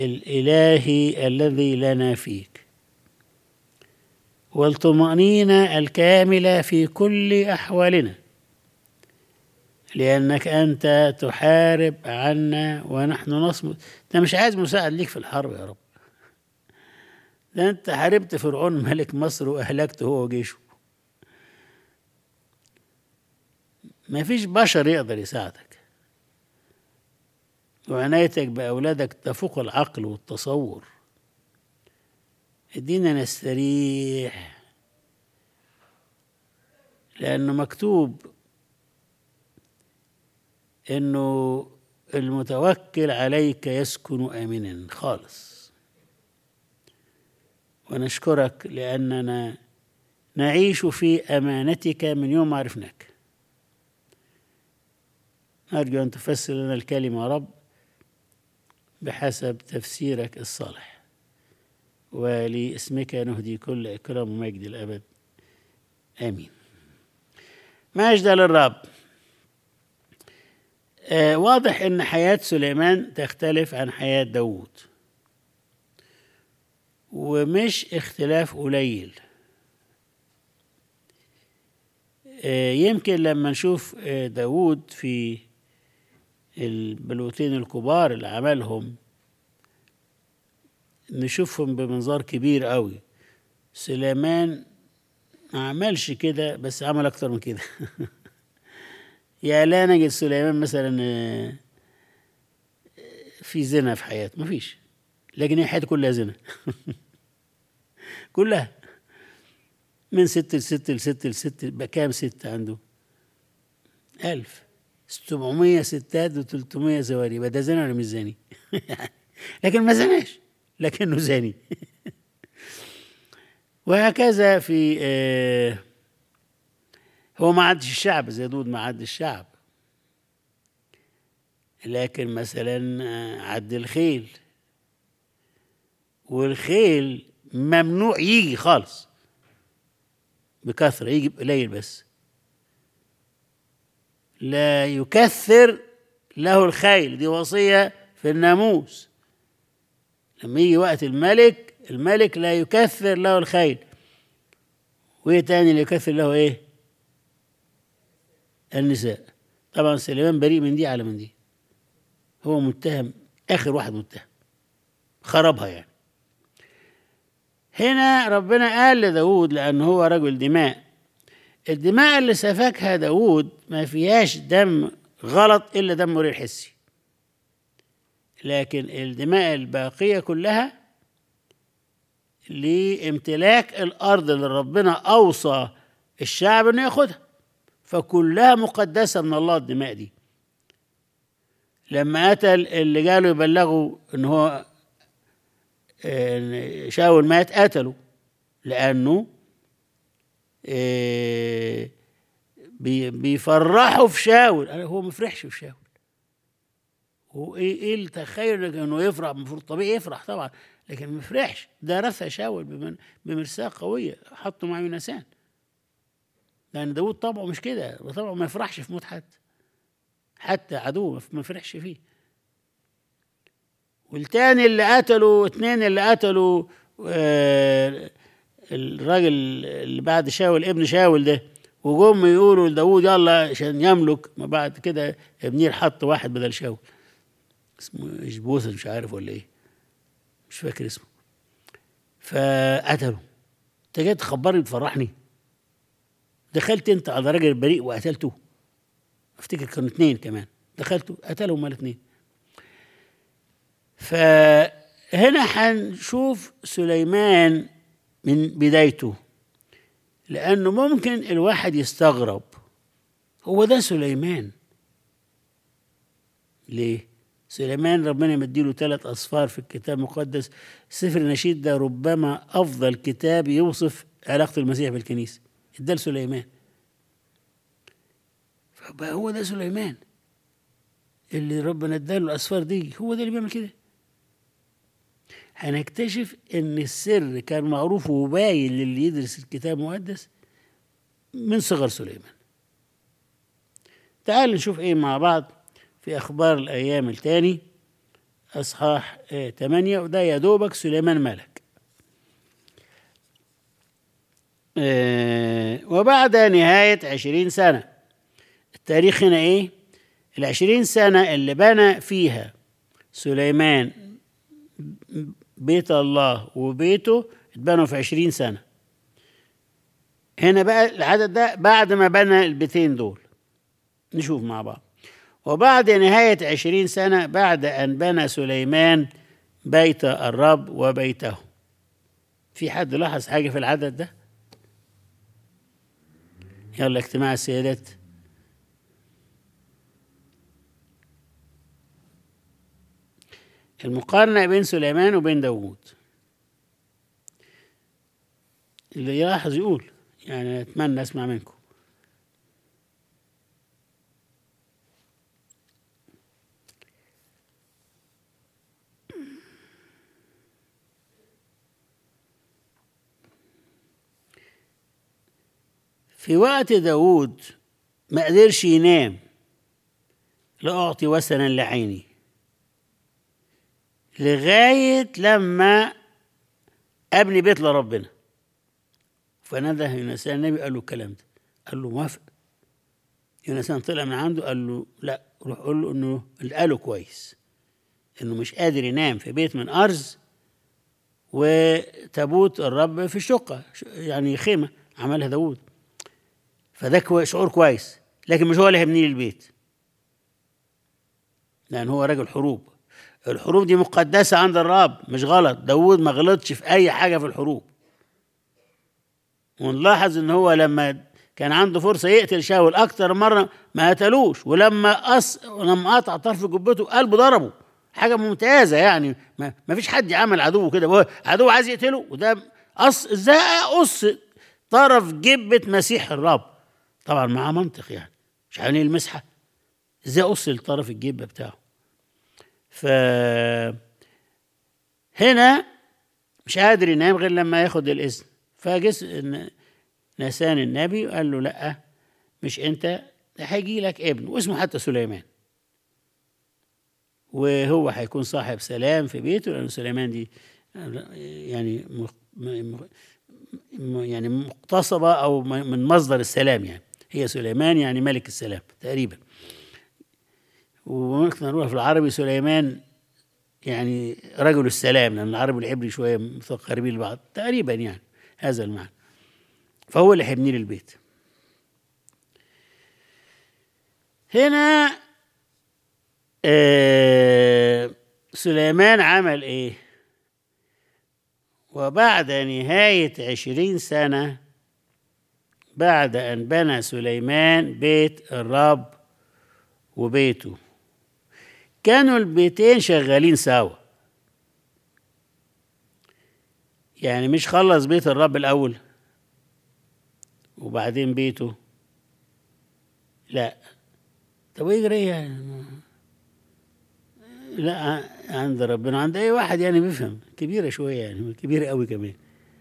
الإلهي الذي لنا فيك، والطمأنينة الكاملة في كل أحوالنا، لأنك أنت تحارب عنا ونحن نصمت. أنت مش عايز مساعد ليك في الحرب يا رب، ده أنت حاربت فرعون ملك مصر وأهلكته هو وجيشه. ما فيش بشر يقدر يساعدك، وعنايتك بأولادك تفوق العقل والتصور. ادينا نستريح، لأنه مكتوب إنه المتوكل عليك يسكن آمنا خالص. ونشكرك لأننا نعيش في أمانتك من يوم عرفناك. أرجو أن تفسر لنا الكلمة يا رب بحسب تفسيرك الصالح، ولاسمك نهدي كل إكرام ومجد الأبد، آمين. مجد للرب. واضح أن حياة سليمان تختلف عن حياة داود، ومش اختلاف قليل. يمكن لما نشوف داود في البلوتين الكبار اللي عملهم نشوفهم بمنظار كبير قوي. سليمان ما عملش كده، بس عمل أكتر من كده. يا لا نجد سليمان مثلا في زنا في حياته، ما فيش، لكن هي حياته كلها زنا. كلها من 6 ل6 ل6 ل6. بكام 6 عنده؟ 1000 700 ستات و300 زواري. يبقى ده زنا ولا مش زاني؟ لكن ما زناش، لكنه زاني. وهكذا في هو ما عدش الشعب زي داود، ما عد الشعب، لكن مثلا عد الخيل، والخيل ممنوع يجي خالص بكثرة، يجي قليل بس. لا يكثر له الخيل، دي وصية في الناموس. لما يجي وقت الملك لا يكثر له الخيل. وايه تاني اللي يكثر له ايه؟ النساء. طبعا سليمان بريء من دي على من دي، هو متهم، اخر واحد متهم، خربها يعني. هنا ربنا قال لداود لأنه هو رجل دماء، الدماء اللي سفكها داود ما فيهاش دم غلط إلا دم مرير حسي، لكن الدماء الباقية كلها لامتلاك الأرض اللي ربنا أوصى الشعب أنه ياخدها، فكلها مقدسة من الله الدماء دي. لما قتل اللي قالوا يبلغوا أنه هو شاول مات، قتلوا لأنه بيفرحوا في شاول. هو ما فرحش في شاول. هو ايه التخيل انه يفرح؟ المفروض طبيعي يفرح طبعا، لكن ما فرحش. ده رثى شاول بمرساه قويه، حطه مع يونسان، لان داود طبعه مش كده، طبعه ما يفرحش في موت حد، حتى عدوه ما فرحش فيه. والتاني اللي قتلوا، 2 اللي قتلوا الراجل اللي بعد شاول، ابن شاول ده، وجم يقولوا لداود يلا عشان يملك. ما بعد كده ابنير حط واحد بدل شاول اسمه إشبوث، مش عارف ولا ايه، مش فاكر اسمه، فقتلوا. انت جاي تخبرني تفرحني؟ دخلت انت على راجل بريء وقتلته. افتكر كانوا 2 كمان، دخلتوا قتلهم ال2. فهنا هنشوف سليمان من بدايته، لأنه ممكن الواحد يستغرب هو ده سليمان ليه؟ سليمان ربنا مديله 3 أصفار في الكتاب المقدس. سفر النشيد ده ربما أفضل كتاب يوصف علاقة المسيح بالكنيسة، ادى لسليمان. فبقى هو ده سليمان اللي ربنا اداله الأصفار دي، هو ده اللي بيعمل كده. هنكتشف ان السر كان معروف وباين للي يدرس الكتاب المقدس من صغر سليمان. تعال نشوف ايه مع بعض في اخبار الايام الثاني أصحاح 8، وده يا دوبك سليمان ملك. وبعد نهاية 20 سنة، التاريخ هنا إيه؟ 20 سنة اللي بنى فيها سليمان بيت الله وبيته اتبنوا في 20 سنة. هنا بقى العدد ده بعد ما بنى البيتين دول. نشوف مع بعض. وبعد نهاية 20 سنة بعد أن بنى سليمان بيت الرب وبيته. في حد لاحظ حاجة في العدد ده؟ يلا اجتماع السيادات. المقارنة بين سليمان وبين داوود. اللي يلاحظ يقول، يعني أتمنى أسمع منكم. في وقت داوود ما قدرش ينام، لا أعطي وسنا لعيني، لغاية لما أبني بيت لربنا. فنادى يونسان النبي قال له الكلام ده، قال له موافق. يونسان طلع من عنده قال له لا، روح قول له إنه اللي قاله كويس، إنه مش قادر ينام في بيت من أرز وتابوت الرب في الشقة، يعني خيمة عملها داوود. فده شعور كويس، لكن مش هو اللي هيبني لي البيت، لأن هو راجل حروب. الحروب دي مقدسة عند الرب، مش غلط. داوود ما غلطش في أي حاجة في الحروب. ونلاحظ إن هو لما كان عنده فرصة يقتل شاول أكتر مرة ما قتلوش، ولما لما قطع طرف جبته قلبه ضربه. حاجة ممتازة يعني. ما فيش حد يعمل عدو كده، عدو عايز يقتله وده ازاي أقص طرف جبة مسيح الرب؟ طبعا معاه منطق، يعني مش عاملين المسحة، ازاي أقص الطرف الجبة بتاعه؟ هنا مش قادر ينام غير لما ياخد الإذن. فجس ناسان النبي قال له لا، مش انت، ده هيجي لك ابن واسمه حتى سليمان، وهو هيكون صاحب سلام في بيته، لأن سليمان دي يعني يعني مقتصبة أو من مصدر السلام، يعني هي سليمان يعني ملك السلام تقريبا. وممكن نقولها في العربي سليمان يعني رجل السلام، لأن العربي والعبري شوية متقاربين لبعض تقريبا، يعني هذا المعنى. فهو اللي هيبني لي البيت. هنا سليمان عمل ايه؟ وبعد نهاية 20 سنة بعد أن بنى سليمان بيت الرب وبيته، كانوا البيتين شغالين سوا. يعني مش خلص بيت الرب الأول وبعدين بيته، لا. طب ويجري ايه يعني؟ لا، عند ربنا، عند اي واحد يعني بيفهم، كبيرة شوية يعني، كبيرة قوي كمان.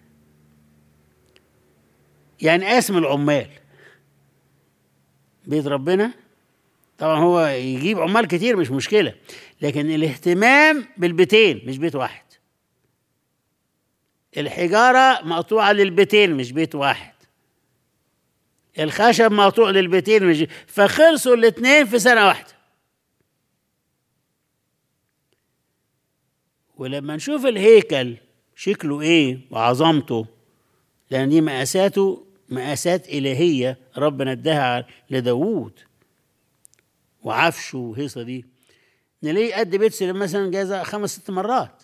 يعني قاسم العمال بيت ربنا، طبعا هو يجيب عمال كتير مش مشكلة، لكن الاهتمام بالبيتين مش بيت واحد. الحجارة مقطوعة للبيتين مش بيت واحد. الخشب مقطوع للبيتين مش، فخلصوا الاثنين في سنة واحدة. ولما نشوف الهيكل شكله ايه وعظمته، لأن دي مقاساته مقاسات إلهية ربنا اداها لداوود، وعفشه وهيصة دي نلاقي قد بيت سليمان مثلا جايزة 5-6 مرات.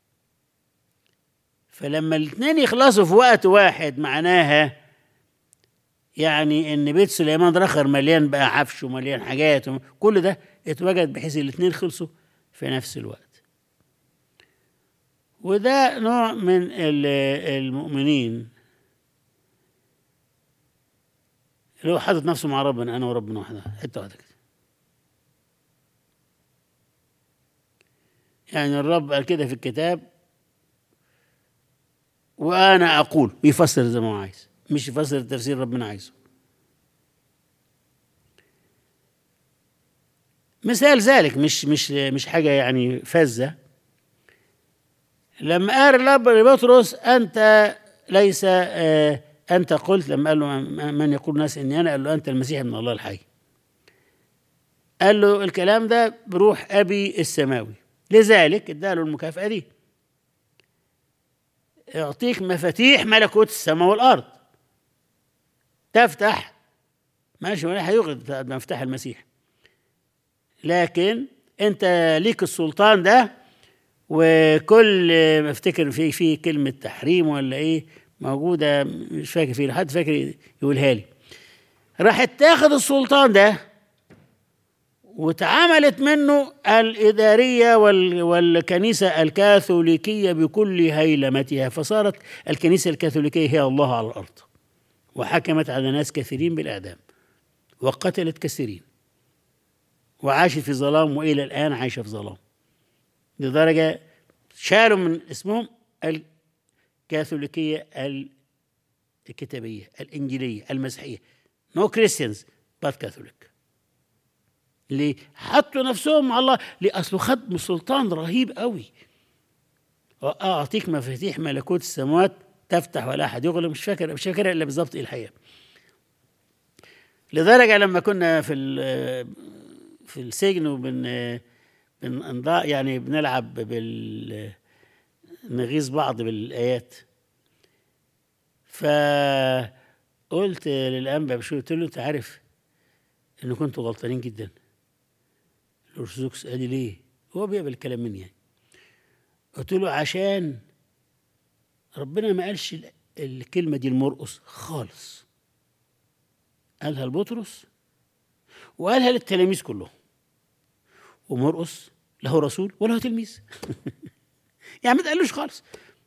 فلما الاثنين يخلصوا في وقت واحد معناها يعني ان بيت سليمان رخر مليان بقى عفش ومليان حاجات، كل ده اتوجد بحيث الاثنين خلصوا في نفس الوقت. وده نوع من المؤمنين اللي هو حاطط نفسه مع ربنا، انا وربنا واحده، حته واحده كده. يعني الرب قال كده في الكتاب، وانا اقول، يفسر زي ما هو عايز، مش يفسر التفسير ربنا عايزه. مثال ذلك مش حاجة يعني فذة. لما قال الرب لبطرس أنت ليس أنت قلت، لما قال له من يقول الناس إني أنا، قال له أنت المسيح ابن الله الحي. قال له الكلام ده بروح أبي السماوي، لذلك اداله المكافأة دي: يعطيك مفاتيح ملكوت السماء والأرض، تفتح ماشي ولا هيغلق مفتاح المسيح، لكن أنت ليك السلطان ده. وكل ما افتكر في كلمة تحريم ولا إيه موجودة، مش فاكر فيه، حد فاكر يقولها لي. راح تاخد السلطان ده واتعملت منه الإدارية والكنيسة الكاثوليكية بكل هيلمتها، فصارت الكنيسة الكاثوليكية هي الله على الأرض، وحكمت على ناس كثيرين بالإعدام وقتلت كثيرين وعاشت في ظلام، وإلى الآن عايشة في ظلام، لدرجة شالوا من اسمهم الكاثوليكية الكتابية الإنجيلية المسيحية. No Christians but Catholic. ليه؟ حطوا نفسهم مع الله. ليه؟ أصله خد سلطان رهيب قوي. أعطيك مفاتيح ملكوت السماوات تفتح ولا أحد يغلق. مش فاكر إلا بالضبط إيه الحقيقة. لدرجة لما كنا في السجن يعني بنلعب نغيظ بعض بالآيات، فقلت للأنبا بشوي، قلت له أنت عارف إن كنتوا غلطانين جدا. الأرثوذكس قال لي ليه؟ هو بيقبل الكلام مني يعني. قلت له عشان ربنا ما قالش الكلمة دي لمرقس خالص، قالها لبطرس وقالها للتلاميذ كلهم، ومرقس له رسول وله تلميذ يعني ما تقالوش خالص.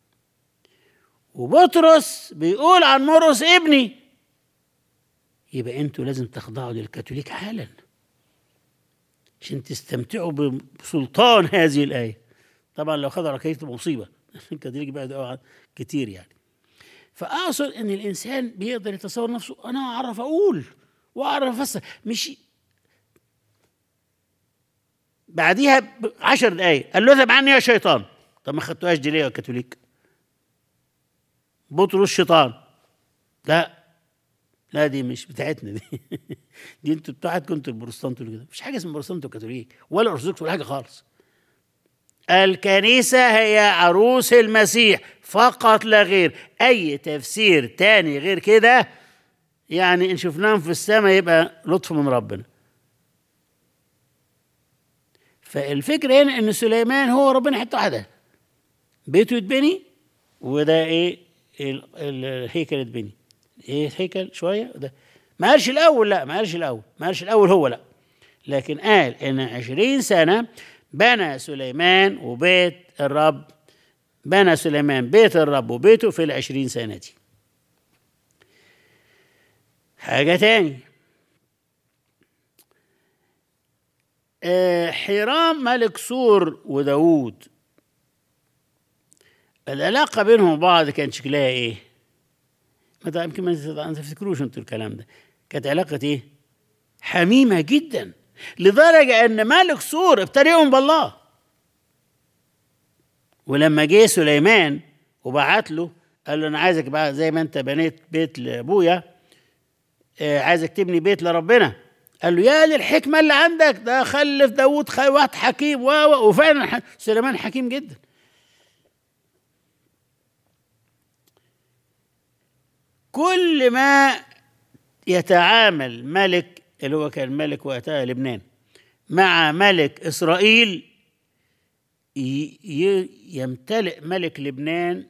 وبطرس بيقول عن مرقس ابني، يبقى انتوا لازم تخضعوا للكاثوليك حالا عشان تستمتعوا بسلطان هذه الآية. طبعا لو خضعوا كانت تبقى مصيبة الكاثوليك بقى كتير يعني. فأقصد إن الإنسان بيقدر يتصور نفسه أنا أعرف أقول وأعرف أفسر، مش بعديها 10 دقايق قال له اذهب عني يا شيطان. طب ما خدتوهاش دي ليه يا كاثوليك؟ بطرس شيطان؟ لا دي مش بتاعتنا دي دي انتوا بتاعتكم انتوا البروتستانت كده. مش حاجه اسمها بروتستانت وكاثوليك ولا ارثوذكس ولا حاجه خالص. الكنيسه هي عروس المسيح فقط لا غير. اي تفسير تاني غير كده يعني ان شفناهم في السماء يبقى لطف من ربنا. فالفكرة هنا ان سليمان هو ربنا حتة واحدة، بيته يتبني وده ايه الهيكل يتبني. ايه الهيكل شوية ده ما قالش الاول، لا ما قالش الاول هو، لا، لكن قال ان 20 سنة بنى سليمان وبيت الرب، بنى سليمان بيت الرب وبيته في 20 سنة دي. حاجة تاني، حرام ملك سور وداود، العلاقة بينهم بعض كان شكلها ايه؟ يمكن ما تفتكروش انتوا الكلام ده. كانت علاقة ايه؟ حميمة جدا، لدرجة ان ملك سور ابتدئهم بالله. ولما جه سليمان وبعت له قال له انا عايزك بقى زي ما انت بنيت بيت لابويا عايزك تبني بيت لربنا. قال له يا للحكمة اللي عندك، ده خلف داود واحد حكيم وفعلا سليمان حكيم جدا. كل ما يتعامل ملك اللي هو كان ملك وقتها لبنان مع ملك إسرائيل يمتلئ ملك لبنان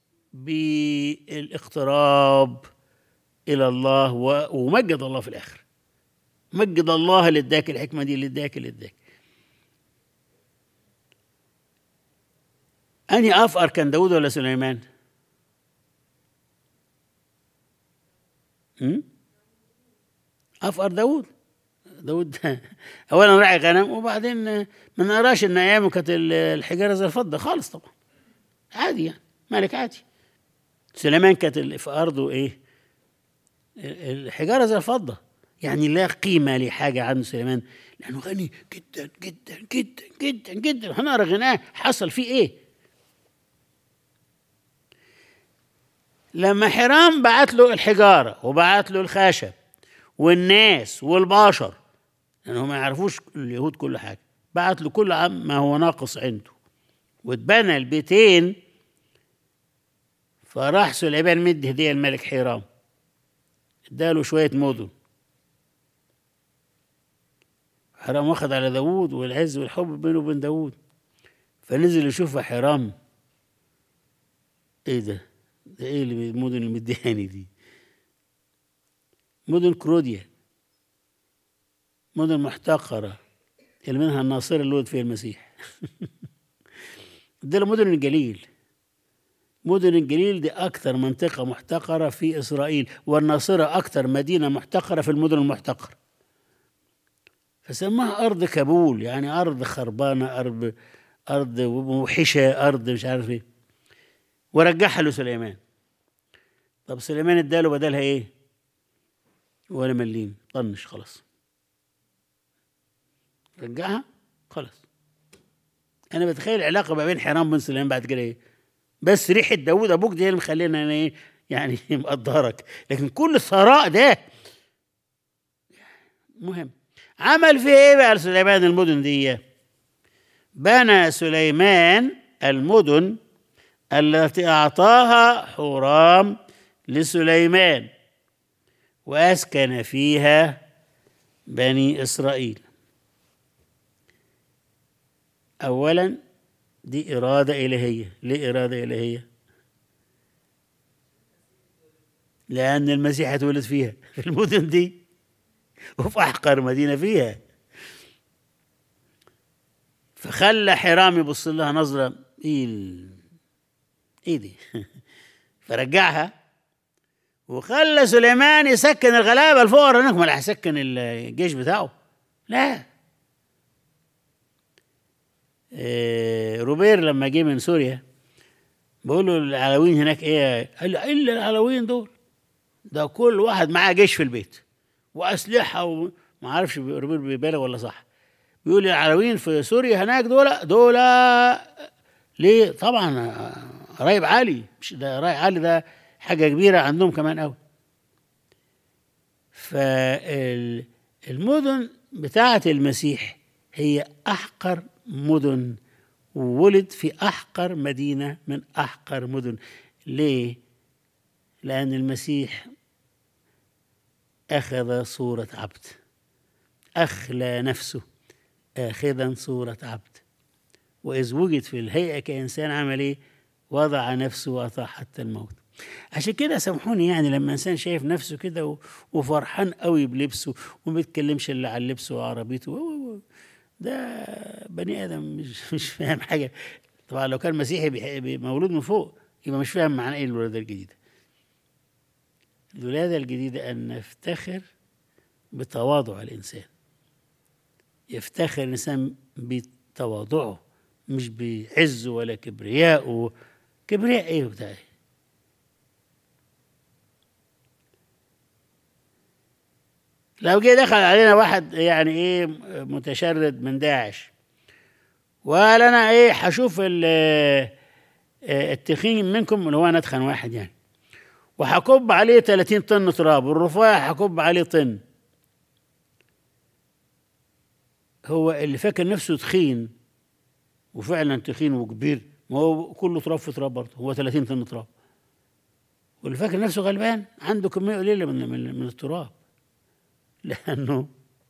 بالاقتراب إلى الله ومجد الله في الآخر. مجد الله اللي اداك الحكمة دي، اللي اداك أنهي أفقر كان داود ولا سليمان؟ أفقر داود أولا راعي غنم، وبعدين ما نقراش إن أيامه كانت الحجارة زي الفضة خالص، طبعا عادي يعني ملك عادي. سليمان كانت في أرضه إيه؟ الحجارة زي الفضة، يعني لا قيمة لحاجة عند سليمان، لأنه غني جدا جدا جدا جدا جدا. هنقرا غناه حصل فيه إيه. لما حرام بعت له الحجارة وبعت له الخشب والناس والبشر، لأنهم ما يعرفوش اليهود كل حاجة، بعت له كل ما هو ناقص عنده، واتبنى البيتين. فراح سليمان مد هدية الملك حرام، اداله شوية مدن. حرام واخد على داوود والعز والحب بينه وبين داوود، فنزل يشوف حرام، ايه ده ايه المدن اللي مدياني دي؟ مدن كروديا، مدن محتقرة اللي منها الناصرة اللي ولد فيها المسيح. اداله مدن الجليل. مدن الجليل دي أكثر منطقة محتقرة في إسرائيل، والناصرة أكثر مدينة محتقرة في المدن المحتقرة، فسماها أرض كابول، يعني أرض خربانة، أرض موحشة، أرض مش عارف إيه. ورجعها لسليمان. طب سليمان اداله بدلها إيه؟ ولا مليم، طنش خلاص، رجعها خلاص. أنا بتخيل العلاقة ما بين حرام وبين سليمان بعد كده إيه؟ بس ريحة داوود أبوك دي اللي مخلينا أنا إيه يعني مقدرك، لكن كل الثراء ده مهم. عمل فيه إيه بقى سليمان المدن دي؟ بنى سليمان المدن التي أعطاها حورام لسليمان، وأسكن فيها بني إسرائيل. أولا دي إرادة إلهية. ليه إرادة إلهية؟ لأن المسيح اتولد فيها في المدن دي، وفي أحقر مدينة فيها. فخلى حرام يبص لها نظرة إيه دي؟ فرجعها، وخلى سليمان يسكن الغلابة الفقراء هناك. ما هيسكن الجيش بتاعه؟ لا. روبير لما جه من سوريا بقول له العلويين هناك ايه؟ قال له الا العلويين دول، ده كل واحد معاه جيش في البيت واسلحه وما اعرفش روبير بيبالغ ولا صح. بيقول العلويين في سوريا هناك دول ليه؟ طبعا قرايب علي، مش ده قرايب علي، ده حاجه كبيره عندهم كمان قوي. فالمدن بتاعه المسيح هي احقر مدن، وولد في أحقر مدينة من أحقر مدن. ليه؟ لأن المسيح أخذ صورة عبد، أخلى نفسه آخذا صورة عبد، وإذ وجد في الهيئة كإنسان عمل إيه؟ وضع نفسه وأطاع حتى الموت. عشان كده سامحوني، يعني لما إنسان شايف نفسه كده وفرحان قوي بلبسه وما بيتكلمش إلا عن لبسه وعربيته، ده بني آدم مش فاهم حاجة. طبعا لو كان مسيحي مولود من فوق يبقى مش فاهم معنى ايه الولادة الجديدة. الولادة الجديدة أن نفتخر بتواضع الإنسان، يفتخر الإنسان بتواضعه مش بعزه ولا كبرياء. كبرياء ايه بتاعي؟ لو جه دخل علينا واحد يعني ايه متشرد من داعش وقال انا ايه هشوف التخين منكم اللي هو ندخن واحد يعني، وهكب عليه 30 طن تراب، والرفيع هكب عليه طن. هو اللي فاكر نفسه تخين وفعلا تخين وكبير، ما هو كله تراب في تراب برضه، هو 30 طن تراب. واللي فاكر نفسه غلبان عنده كمية قليلة من التراب، لأنه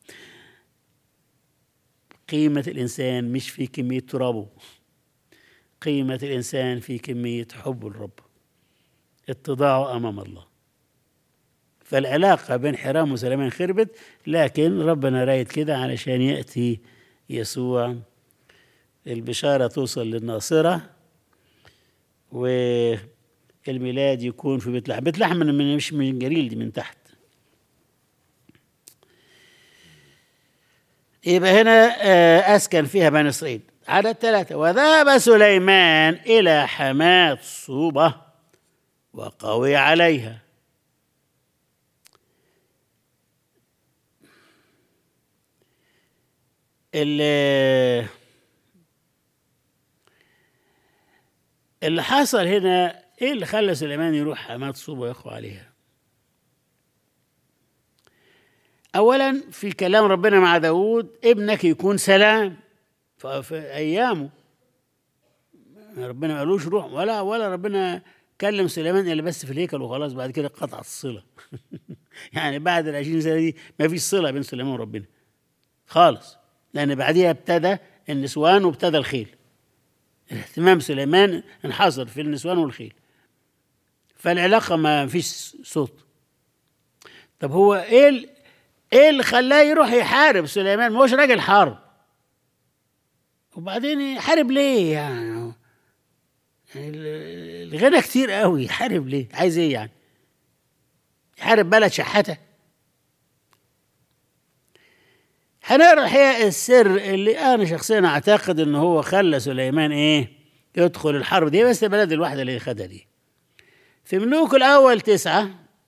قيمة الإنسان مش في كمية ترابه، قيمة الإنسان في كمية حب الرب، اتضاعه أمام الله. فالعلاقة بين حرام وسليمان خربت، لكن ربنا رايد كده علشان يأتي يسوع، البشارة توصل للناصرة، والميلاد يكون في بيت لحم. بيت لحم مش من جليل، دي من تحت. يبقى هنا أسكن فيها بني إسرائيل. عدد 3: وذهب سليمان إلى حماة صوبة وقوي عليها. اللي حصل هنا ايه اللي خلى سليمان يروح حماة صوبة ويقوى عليها؟ اولا في كلام ربنا مع داود ابنك يكون سلام في ايامه. ربنا ما قالوش روح، ولا ربنا كلم سليمان الا بس في الهيكل وخلاص، بعد كده قطع الصله. يعني بعد ال 20 سنه دي ما فيش صله بين سليمان وربنا خالص، لان بعديها ابتدى النسوان وابتدى الخيل. اهتمام سليمان انحصر في النسوان والخيل، فالعلاقه ما فيش صوت. طب هو ايه اللي خلاه يروح يحارب سليمان؟ ما هوش راجل حرب، وبعدين يحارب ليه يعني الغنى كتير قوي، يحارب ليه؟ عايز ايه يعني؟ يحارب بلد شحاته؟ هنقرا الحقيقه السر اللي انا شخصيا اعتقد ان هو خلى سليمان يدخل الحرب دي، بس البلد الواحده اللي خدها دي في ملوك الاول 9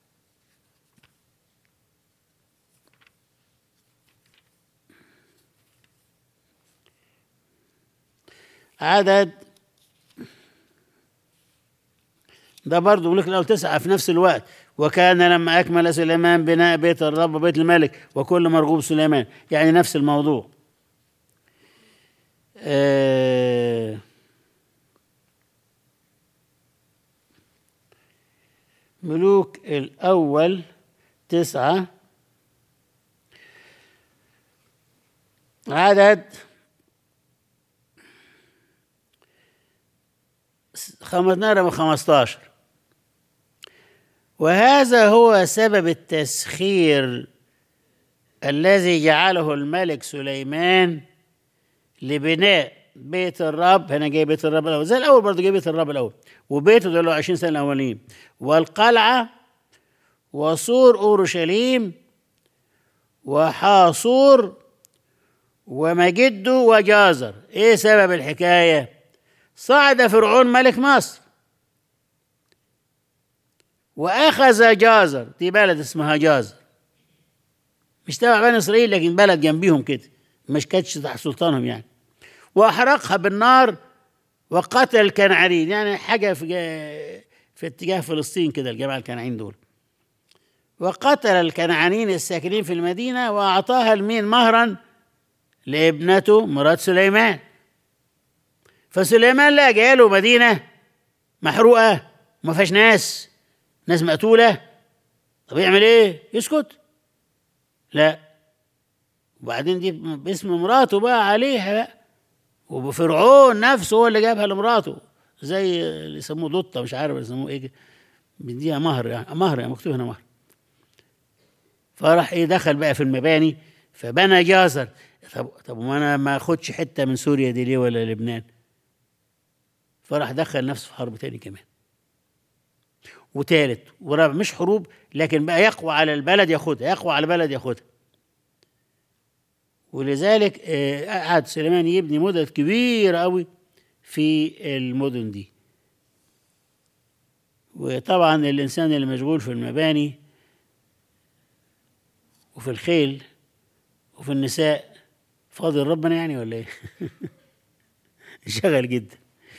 عدد، ده برضه ملوك الاول 9 في نفس الوقت. وكان لما اكمل سليمان بناء بيت الرب وبيت الملك وكل مرغوب سليمان، يعني نفس الموضوع. ملوك الأول 9 عدد 15. وهذا هو سبب التسخير الذي جعله الملك سليمان لبناء بيت الرب. هنا جاي بيت الرب الأول، زي الأول برضه جاي بيت الرب الأول، وبيته دول 20 سنة الأولين، والقلعة وسور أورشليم وحاصور ومجده وجازر. إيه سبب الحكاية؟ صعد فرعون ملك مصر وأخذ جازر، دي بلد اسمها جازر، مش تبع بني إسرائيل لكن بلد جنبيهم كده، مش كانتش تحت سلطانهم يعني، وأحرقها بالنار وقتل الكنعانيين، يعني حاجة في اتجاه فلسطين كده الجماعة الكنعانيين دول. وقتل الكنعانيين الساكنين في المدينة وأعطاها لمين مهرا؟ لابنته مرات سليمان. فسليمان لا جاله مدينة محروقة وما فيهاش ناس مقتولة، طب يعمل ايه؟ يسكت؟ لا. وبعدين دي باسم مراته بقى عليها بقى، وفرعون نفسه هو اللي جابها لمراته، زي اللي يسموه ضطة، مش عارف يسموه ايه، بيديها مهر يعني مكتوب هنا مهر. فراح دخل بقى في المباني فبنى جازر. طب ما انا ما اخدش حته من سوريا دي ليه ولا لبنان؟ فراح دخل نفسه في حرب تاني كمان وتالت ورابع، مش حروب لكن بقى يقوى على البلد ياخدها، يقوى على البلد ياخدها. ولذلك قعد سليمان يبني مدن كبيرة قوي في المدن دي. وطبعا الإنسان اللي مشغول في المباني وفي الخيل وفي النساء فاضل ربنا يعني ولا ايه؟ شغل جدا.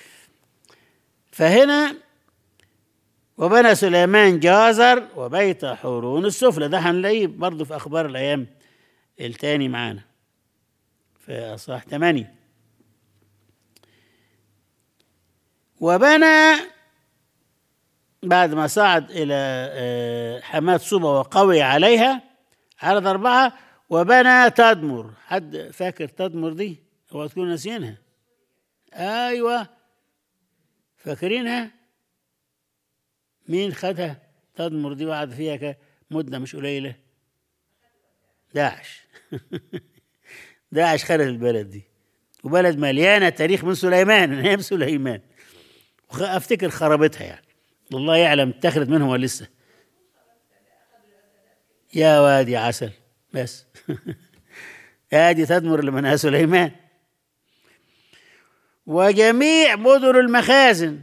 فهنا وبنى سليمان جازر وبيت حورون السفلى، ده هنلاقيه برضه في أخبار الأيام التاني معانا في أصحاح 8. وبنى بعد ما صعد إلى حماة صوبة وقوي عليها، عدد 4، وبنى تدمر. حد فاكر تدمر دي؟ هو تكون ناسيينها؟ أيوة فاكرينها؟ مين خدها تدمر دي وقعد فيها مدة مش قليلة؟ داعش. داعش خدت البلد دي، وبلد مليانة تاريخ من سليمان، من أيام سليمان، أفتكر خربتها يعني، والله يعلم اتخذت منهم ولا لسه. يا وادي عسل بس. هذه تدمر اللي منها سليمان. وجميع مدن المخازن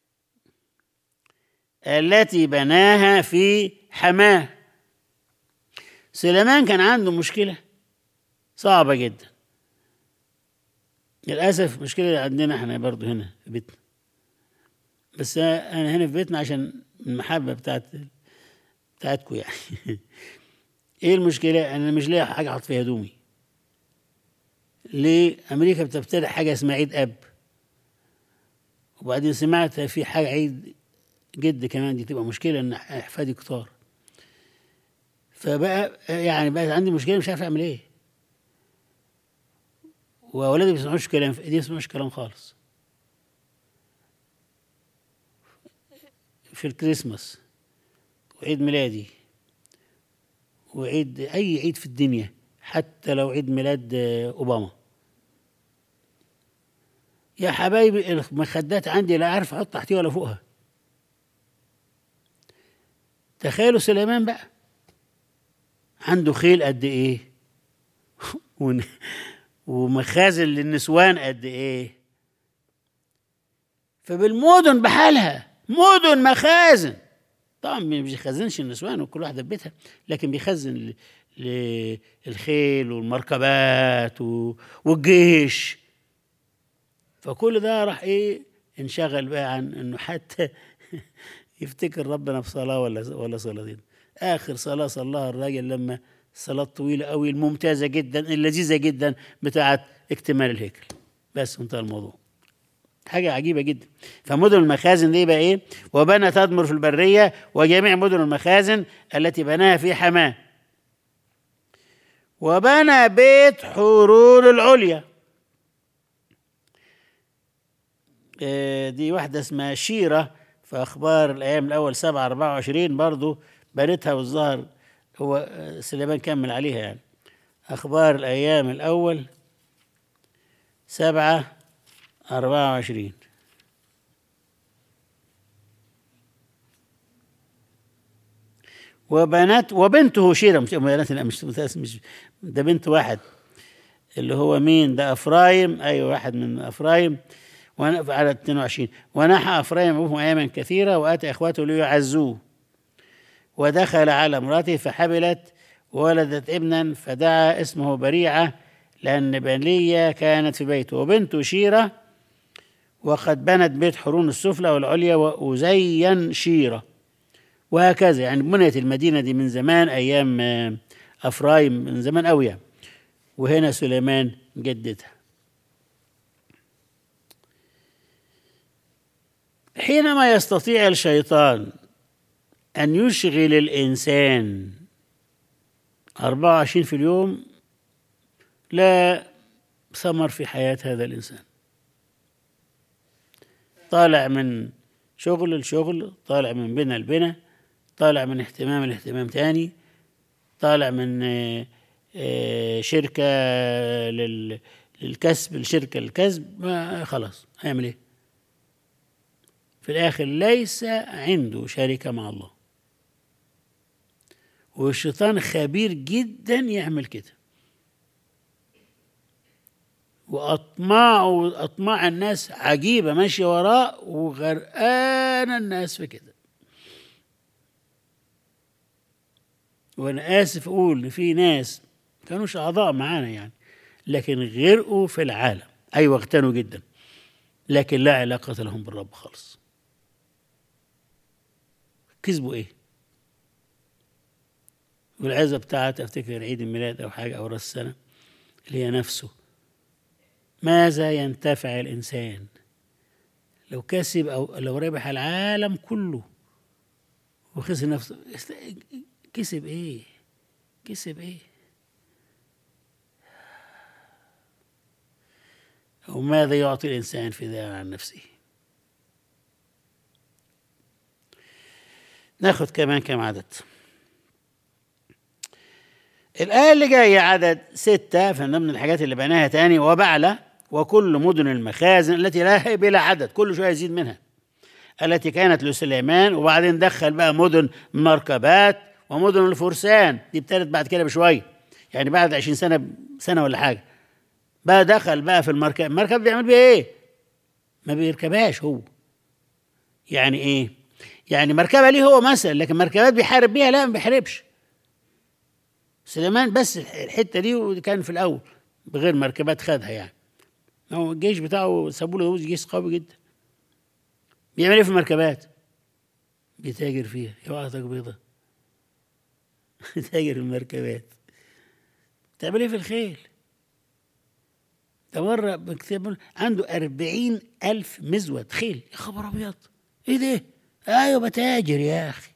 التي بناها في حماه. سليمان كان عنده مشكلة صعبة جدا، للأسف مشكلة عندنا احنا برضو هنا في بيتنا، بس أنا هنا في بيتنا عشان المحبة بتاعتكم يعني. إيه المشكلة؟ أنا مش لاقي حاجة أحط فيها هدومي. ليه؟ أمريكا بتبتدع حاجة اسمها عيد أب، وبعدين سمعت في حاجة عيد جد كمان، دي تبقى مشكلة إن أحفادي كتار، فبقى يعني بقت عندي مشكلة مش عارف أعمل إيه. وأولادي ما بيسمعوش كلام، دي ما بيسمعوش كلام خالص. في الكريسماس وعيد ميلادي وعيد أي عيد في الدنيا، حتى لو عيد ميلاد أوباما، يا حبايبي المخدات عندي لا عارف أحط تحتيها ولا فوقها. تخيلوا سليمان بقى عنده خيل قد إيه ومخازن للنسوان قد إيه، فبالمدن بحالها مدن مخازن. طبعا ما بيخزنش النسوان وكل واحدة في بيتها، لكن بيخزن للخيل والمركبات والجيش. فكل ده راح ايه انشغل بقى عن انه حتى يفتكر ربنا في صلاة ولا صلاتين. اخر صلاة صلاها الراجل لما صلاة طويلة قوي الممتازة جدا اللذيذة جدا بتاعت اكتمال الهيكل، بس انتهى الموضوع. حاجة عجيبة جدا. فمدن المخازن دي بقى ايه؟ وبنى تدمر في البرية وجميع مدن المخازن التي بناها في حماه، وبنى بيت حورون العليا. دي واحدة اسمها شيرة في أخبار الأيام الأول 7/24 برضو بنتها، والظاهر هو سليمان كمل عليها يعني. أخبار الأيام الأول 7/24. وبنته شيرة، مش ده بنت واحد اللي هو مين ده؟ أفرايم، أيوة واحد من أفرايم. على 22 ونحى أفرايم أبوه أياما كثيرة وأتى إخوته ليعزوه، ودخل على امرأته فحبلت وولدت ابنا فدعا اسمه بريعة لأن بنية كانت في بيته. وبنته شيرة وقد بنت بيت حورون السفلى والعليا وأزين شيرة، وهكذا يعني بنيت المدينة دي من زمان أيام أفرايم، من زمان قوي يعني. وهنا سليمان جدتها. حينما يستطيع الشيطان أن يشغل الإنسان 24 في اليوم، لا ثمر في حياة هذا الإنسان. طالع من شغل لشغل، طالع من بنا لبنا، طالع من اهتمام لاهتمام تاني، طالع من شركة للكسب لشركة للكسب، خلاص هيعمل ايه؟ في الآخر ليس عنده شركة مع الله. والشيطان خبير جدا يعمل كده، وأطماع الناس عجيبة ماشية وراء وغرقان الناس في كده. وأنا آسف أقول إن في ناس كانوش أعضاء معانا يعني، لكن غرقوا في العالم. أيوة اغتنوا جدا، لكن لا علاقة لهم بالرب خالص. كسبوا إيه؟ والعزة بتاعت أفتكر عيد الميلاد أو حاجة أو رأس السنة اللي هي نفسه. ماذا ينتفع الإنسان لو كسب أو لو ربح العالم كله وخسر نفسه؟ كسب إيه؟ كسب إيه؟ أو ماذا يعطي الإنسان فداء عن نفسه؟ ناخد كمان كم عدد. الآية اللي جاية عدد 6 في ضمن الحاجات اللي بناها تاني: وبعلة وكل مدن المخازن التي لا بلا عدد، كل شوية يزيد منها، التي كانت لسليمان. وبعدين دخل بقى مدن مركبات ومدن الفرسان، دي ابتدت بعد كده بشوية يعني بعد 20 سنة ولا حاجة. بقى دخل بقى في المركب. المركب بيعمل بيها ايه؟ ما بيركبهاش هو. يعني ايه؟ يعني مركبة ليه هو مثلا، لكن مركبات بيحارب بيها لا، ما بيحاربش. سليمان بس الحتة دي كان في الأول بغير مركبات خدها يعني. هو الجيش بتاعه سابوا له جيش قوي جدا. بيعمل ايه في المركبات؟ بيتاجر فيها. اوعى بيضة. تاجر المركبات. تعمل ايه في الخيل؟ ده مرة بكتب عنده 40,000 مزود خيل. يا خبر ابيض، ايه ده؟ ايوه بتاجر يا اخي،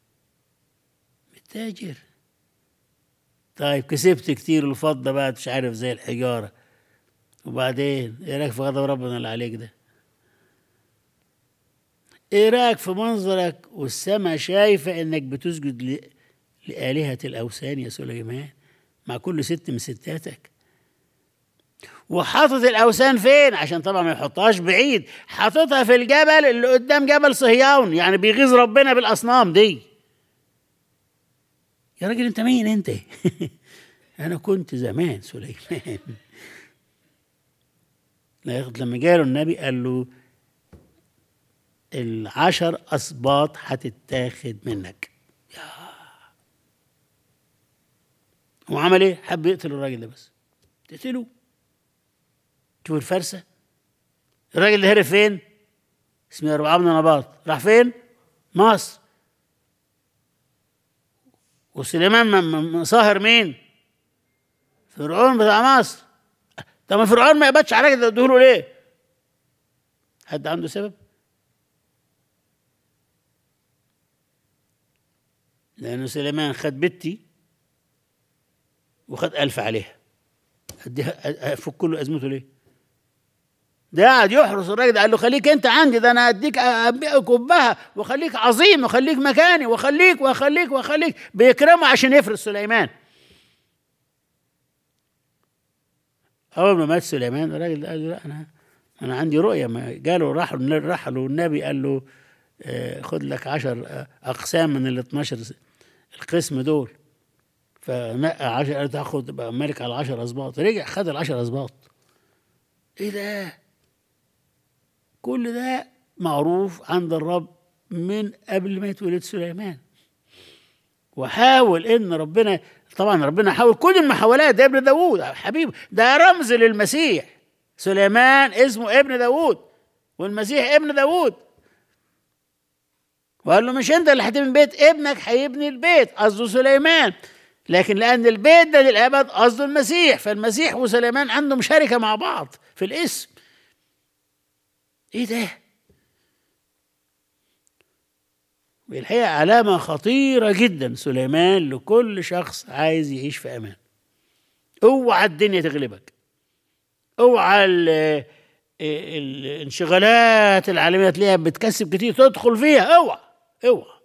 بتاجر. طيب كسبت كتير، الفضة بقى مش عارف زي الحجارة، وبعدين ايه رايك في غضب ربنا اللي عليك ده؟ ايه رايك في منظرك والسماء شايفة انك بتسجد لآلهة الأوثان يا سليمان مع كل ست من ستاتك؟ وحاطط الأوثان فين؟ عشان طبعا ما يحطهاش بعيد، حاططها في الجبل اللي قدام جبل صهيون، يعني بيغيظ ربنا بالأصنام دي. يا راجل انت مين انت؟ انا كنت زمان سليمان. لما جاله النبي قال له 10 أسباط هتتاخد منك. وعمل ايه؟ حب يقتل الراجل ده، بس تقتله. شوف الفرسة. الراجل اللي هرب فين؟ اسمه ربعام بن نباط. راح فين؟ مصر. وسليمان صاهر مين؟ فرعون بتاع مصر. طب ما فرعون ما يقبضش على الراجل ده، ادوله ليه؟ حد عنده سبب؟ لأنه سليمان خد بنتي وخد 1000 عليها. اديها افك له ازمته ليه؟ ده قاعد يحرس الراجل ده، قال له خليك انت عندي، ده انا اديك كبها واخليك عظيم واخليك مكاني واخليك بيكرمه عشان يفرس سليمان. اول ما مات سليمان الراجل ده قال له لا، انا عندي رؤيه. ما جاله راح له النبي قال له خد لك 10 اقسام من ال 12 القسم دول. فنقى 10، قال تاخد بقى ملك على 10 اسباط. رجع خد ال 10 اسباط. ايه ده؟ كل ده معروف عند الرب من قبل ما يتولد سليمان. وحاول ان ربنا، طبعا ربنا حاول كل المحاولات. ده ابن داوود حبيبي، ده رمز للمسيح. سليمان اسمه ابن داوود، والمسيح ابن داوود. وقال له مش انت اللي هتبني بيت، ابنك هيبني البيت، قصده سليمان. لكن لان البيت ده للابد قصده المسيح، فالمسيح وسليمان عندهم شركه مع بعض في الاسم. ايه ده؟ بالحقيقه علامه خطيره جدا سليمان لكل شخص عايز يعيش في امان. اوعى الدنيا تغلبك، اوعى الانشغالات العالميه تلاقيها بتكسب كتير تدخل فيها. اوعى.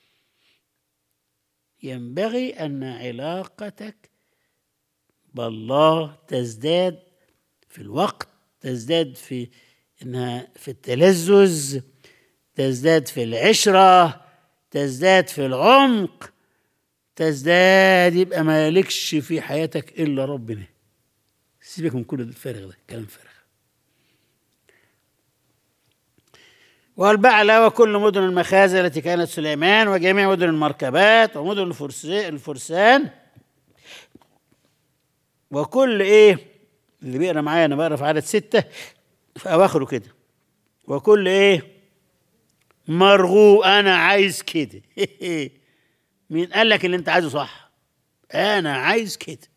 ينبغي ان علاقتك بالله تزداد في الوقت، تزداد في انها في التلذذ، تزداد في العشره، تزداد في العمق، تزداد. يبقى ما لكش في حياتك الا ربنا. سيبك من كل الفارغ ده، كلام فارغ. والبعلى وكل مدن المخازن التي كانت سليمان وجميع مدن المركبات ومدن الفرسان وكل ايه اللي بيقرا معايا، انا بقرا في عدد 6 في اواخره كده. وكل ايه مرغوب. انا عايز كده. مين قال لك اللي انت عايزه صح؟ انا عايز كده.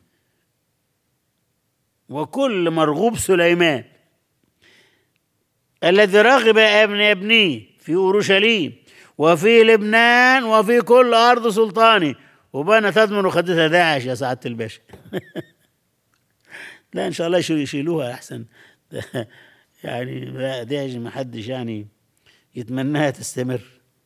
وكل مرغوب سليمان الذي رغب ابن ابنيه في اورشليم وفي لبنان وفي كل ارض سلطاني، وبنى تدمر وخدتها داعش يا سعاده الباشا. لا ان شاء الله يشيلوها احسن. يعني داعش ما حدش يعني يتمناها تستمر.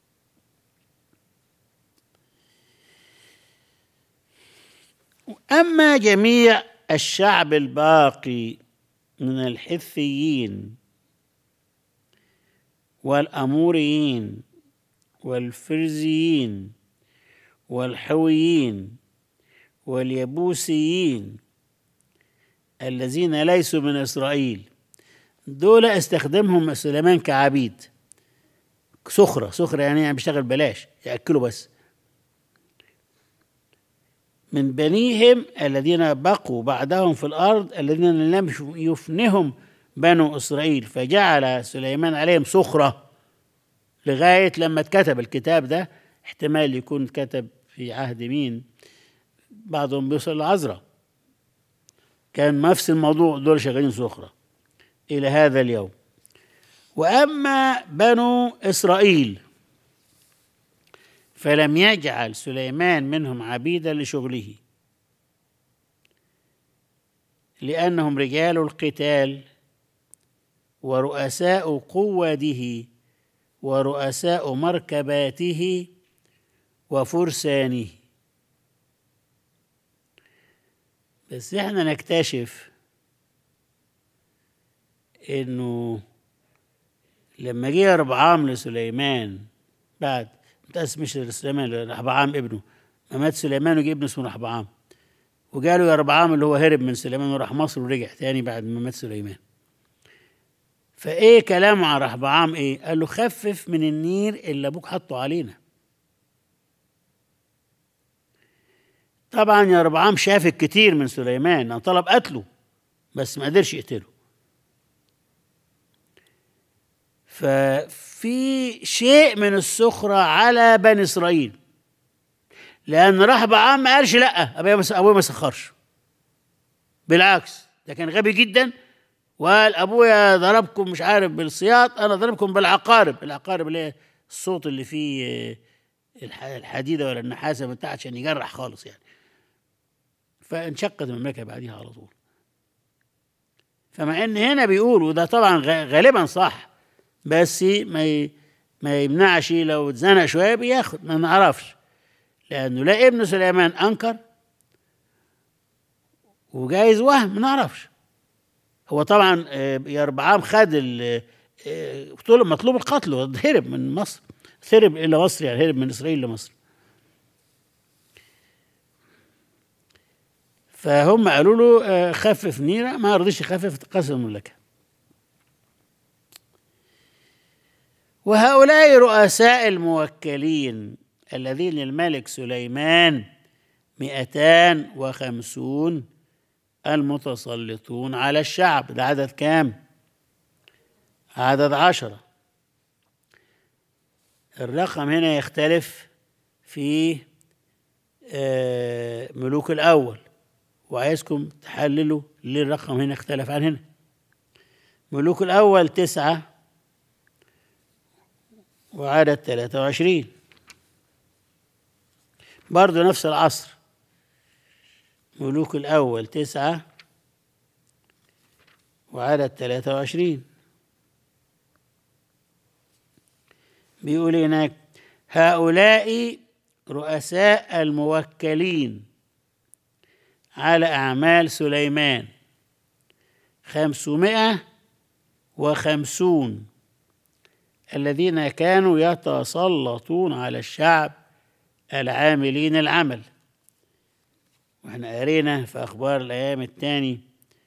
اما جميع الشعب الباقي من الحثيين والأموريين والفرزيين والحويين واليبوسيين الذين ليسوا من إسرائيل، دول استخدمهم سليمان كعبيد. سخرة يعني بيشتغل بلاش، يأكلوا بس. من بنيهم الذين بقوا بعدهم في الأرض الذين لم يفنهم بنو إسرائيل، فجعل سليمان عليهم سخرة لغاية لما اتكتب الكتاب ده. احتمال يكون كتب في عهد مين؟ بعضهم بيوصل لعزرا، كان نفس الموضوع، دول شغالين سخرة إلى هذا اليوم. وأما بنو إسرائيل فلم يجعل سليمان منهم عبيدا لشغله، لأنهم رجال القتال ورؤساء قوته ورؤساء مركباته وفرسانه. بس احنا نكتشف انه لما جه يربعام لسليمان بعد مش لسليمان، لرحبعام ابنه، ما مات سليمان وجه ابنه اسمه رحبعام، وقالوا يا ربعام اللي هو هرب من سليمان وراح مصر ورجع تاني بعد ما مات سليمان. فايه كلامه عن رحبعام ايه؟ قال له خفف من النير اللي ابوك حطه علينا. طبعا يا ربعام شاف الكتير من سليمان، طلب قتله بس ما قدرش يقتله. ففي شيء من السخرة على بني إسرائيل، لأن رحبعام ما قالش لأ أبويا ما سخرش، بالعكس ده كان غبي جدا وقال أبويا ضربكم مش عارف بالسياط، أنا ضربكم بالعقارب. العقارب اللي هي الصوت اللي فيه الحديدة ولا النحاسة من تحت عشان يجرح خالص يعني. فانشقت المملكة بعديها على طول. فمع إن هنا بيقول، وده طبعا غالبا صح، بس ما يمنعش لو اتزنق شوية بياخد، ما نعرفش، لأنه لا ابن سليمان أنكر وجايز وهم ما نعرفش. هو طبعا يربعام خد مطلوب القتل، هرب من مصر، هرب إلى مصر، يعني هرب من إسرائيل لمصر. فهم قالوا له خفف نيرة، ما رضيش يخفف، تقسم المملكة. وهؤلاء رؤساء الموكلين الذين الملك سليمان 250 المتسلطون على الشعب. ده عدد كام؟ عدد 10. الرقم هنا يختلف في ملوك الأول، وعايزكم تحللوا ليه الرقم هنا اختلف عن هنا. ملوك الأول 9 وعدد 23، برضو نفس العصر. ملوك الأول 9 وعدد 23 بيقول هناك هؤلاء رؤساء الموكلين على أعمال سليمان 550 الذين كانوا يتسلطون على الشعب العاملين العمل. واحنا قرينا في أخبار الأيام الثاني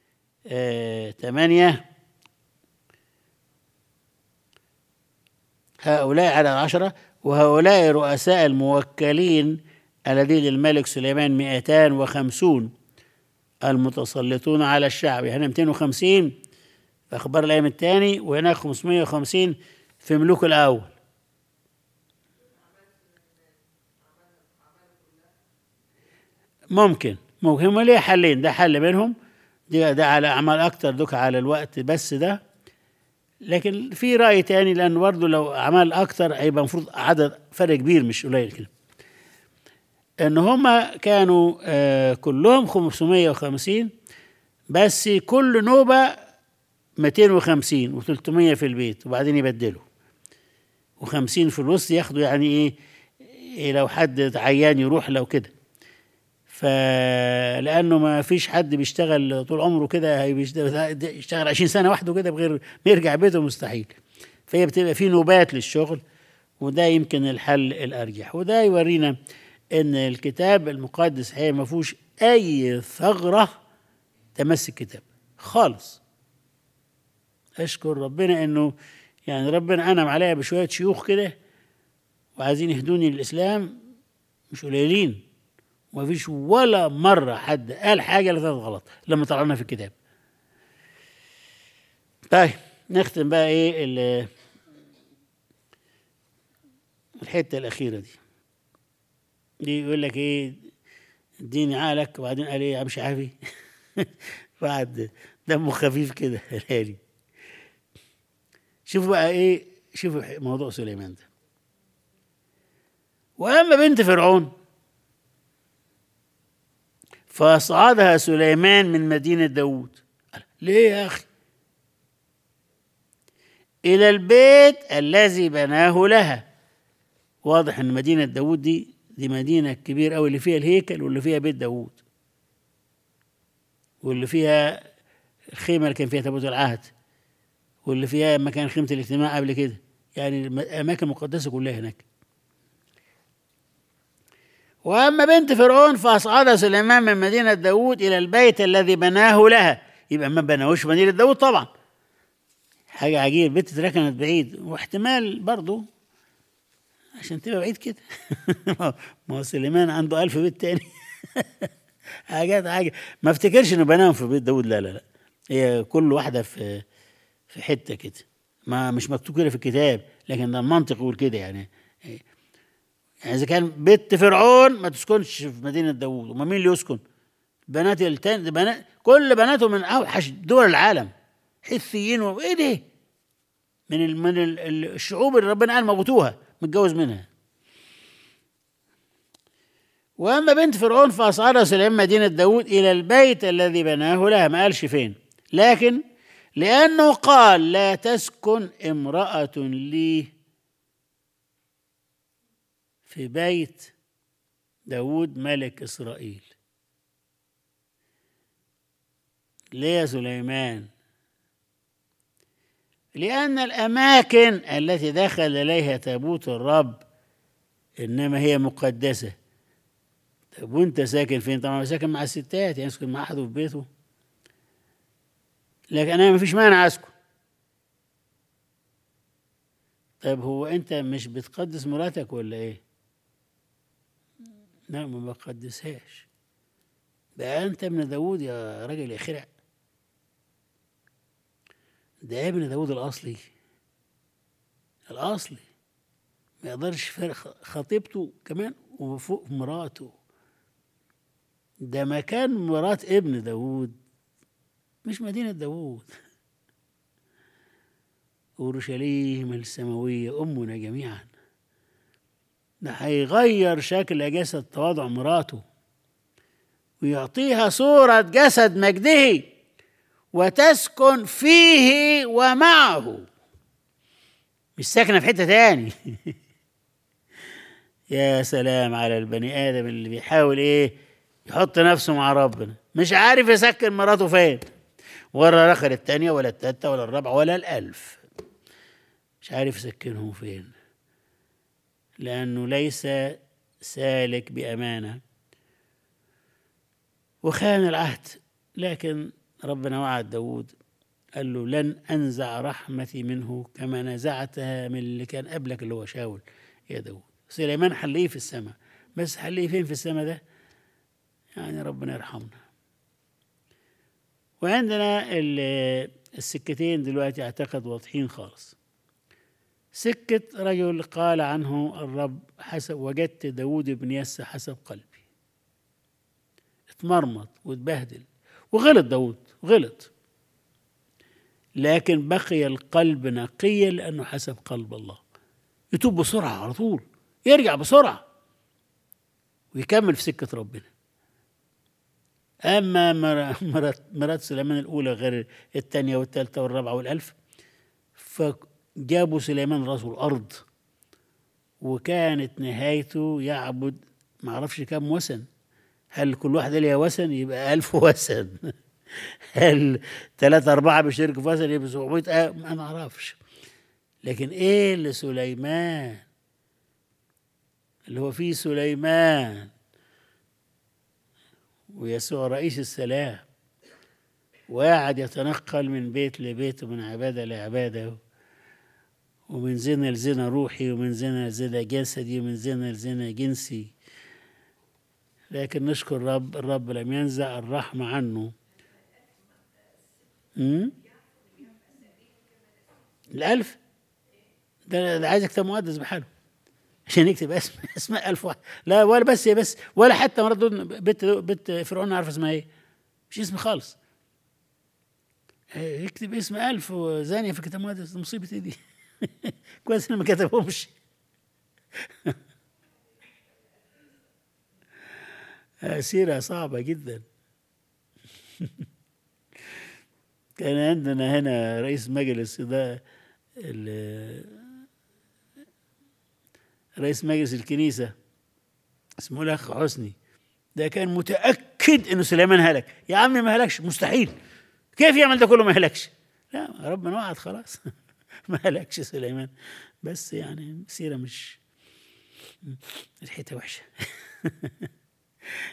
8 هؤلاء على 10. وهؤلاء رؤساء الموكلين الذين للملك سليمان 250 المتسلطون على الشعب. هنا 250 في أخبار الأيام الثاني، وهناك 550 في ملوك الأول. ممكن هم ليه حلين، ده حل منهم، ده على أعمال أكتر، دوك على الوقت بس ده. لكن في رأي تاني، لأن برضه لو أعمال أكتر هيبقى المفروض عدد فرق كبير مش قليل كده، إن هما كانوا كلهم 550، بس كل نوبة 250 و300 في البيت، وبعدين يبدلوا، و50 في الوسط ياخدوا، يعني إيه لو حد عيان يروح لو كده. فلأنه ما فيش حد بيشتغل طول عمره كده، يشتغل 20 سنة وحده كده بغير ما يرجع بيته، مستحيل. فهي بتبقى في نوبات للشغل، وده يمكن الحل الأرجح. وده يورينا إن الكتاب المقدس حقيقة ما فيهوش أي ثغرة تمس الكتاب خالص. أشكر ربنا إنه يعني ربنا أنعم عليا بشوية شيوخ كده وعايزين يهدوني للإسلام مش قليلين، وما فيش ولا مرة حد قال حاجة لا غلط لما طلعنا في الكتاب. طيب نختم بقى ايه الحته الاخيره دي يقول لك ايه؟ اديني عقلك. وبعدين قال ايه؟ مش عافي. بعد دمه خفيف كده الهادي. شوفوا بقى ايه، شوفوا موضوع سليمان ده. واما بنت فرعون فاصعدها سليمان من مدينه داوود. ليه يا اخي؟ الى البيت الذي بناه لها. واضح ان مدينه داوود دي مدينه كبيره قوي، اللي فيها الهيكل واللي فيها بيت داوود واللي فيها الخيمه اللي كان فيها تابوت العهد واللي فيها مكان خيمه الاجتماع قبل كده، يعني الاماكن المقدسه كلها هناك. واما بنت فرعون فاصعدها سليمان من مدينه داوود الى البيت الذي بناه لها. يبقى ما بناهوش مدينه داوود طبعا، حاجه عجيبه. البيت اتركنت بعيد، واحتمال برضه عشان تبقى بعيد كده. ما هو سليمان عنده 1000 بيت تاني. حاجة ما افتكرش انه بناهم في بيت داود. لا لا لا، هي كل واحده في حته كده، ما مش مكتوب كده في الكتاب، لكن ده المنطق يقول كده. يعني اذا كان بيت فرعون ما تسكنش في مدينه داوود، وما مين اللي يسكن؟ بنات التاني، بنات كل بناته من اوحش دول العالم، حثيين وايه ده، من الشعوب اللي ربنا قال موتوها، متجوز منها. واما بنت فرعون فاصعدها سليمان مدينه داوود الى البيت الذي بناه لها. ما قالش فين، لكن لانه قال لا تسكن امراه لي في بيت داوود ملك اسرائيل. ليه يا سليمان؟ لان الاماكن التي دخل اليها تابوت الرب انما هي مقدسه. طب وانت ساكن فين؟ طبعا ساكن مع الستات، يعني يسكن مع احد في بيته، لكن انا ما فيش مانع اسكن. طيب هو انت مش بتقدس مراتك ولا ايه؟ لا ما بقدسهاش. بقى انت ابن داوود يا راجل يا خرع، ده ابن داوود الاصلي الاصلي، ما يقدرش فرق خطيبته كمان وفوق مراته. ده مكان مرات ابن داوود، مش مدينة داوود. أورشليم السماوية أمنا جميعا. ده هيغير شكل جسد تواضع مراته ويعطيها صورة جسد مجده وتسكن فيه ومعه، مش ساكنة في حتة تاني. يا سلام على البني آدم اللي بيحاول إيه يحط نفسه مع ربنا، مش عارف يسكن مراته فين، ولا رخر التانية ولا التالتة ولا الرابعة ولا ال1000، مش عارف يسكنهم فين، لأنه ليس سالك بأمانة وخان العهد. لكن ربنا وعد داود، قال له لن أنزع رحمتي منه كما نزعتها من اللي كان قبلك اللي هو شاول يا داود. سليمان حليه في السماء، بس حليه فين في السماء ده؟ يعني ربنا يرحمنا. وعندنا السكتين دلوقتي اعتقد واضحين خالص. سكة رجل قال عنه الرب حسب وجدت داود بن يسى حسب قلبي. اتمرمط واتبهدل وغلط، داود غلط، لكن بقي القلب نقيا لأنه حسب قلب الله. يتوب بسرعة على طول، يرجع بسرعة ويكمل في سكة ربنا. أما مرات سليمان الأولى غير الثانية والثالثة والرابعة والألف، فجابوا سليمان راسه الأرض، وكانت نهايته يعبد معرفش كم وثن. هل كل واحدة ليها وثن؟ يبقى 1000 وثن. هل 3 4 بيشتركوا في وثن يبقى 700؟ ما نعرفش. لكن ايه اللي سليمان اللي هو فيه سليمان ويسوع رئيس السلام، وقاعد يتنقل من بيت لبيت ومن عبادة لعبادة، ومن زنا لزنا روحي، ومن زنا لزنا جسدي، ومن زنا لزنا جنسي. لكن نشكر الرب لم ينزع الرحمة عنه. الألف ده عايز كتاب مقدس بحاله عشان يكتب اسماء 1000 واحد. لا ولا بس ولا حتى مرات بنت فرعون عارفه اسمها ايه، مش اسم خالص. يكتب اسم 1000 وزانية في كتاب مقدس، مصيبة ايه دي؟ كويس انه ما كتبهمش. سيرة صعبة جدا. كان عندنا هنا رئيس مجلس ده رئيس مجلس الكنيسة اسمه الأخ حسني، ده كان متأكد إنه سليمان هلك. يا عمي ما هلكش، مستحيل، كيف يعمل ده كله ما هلكش؟ لا ربنا وعد خلاص. ما هلكش سليمان، بس يعني سيرة مش ريحتها وحشة.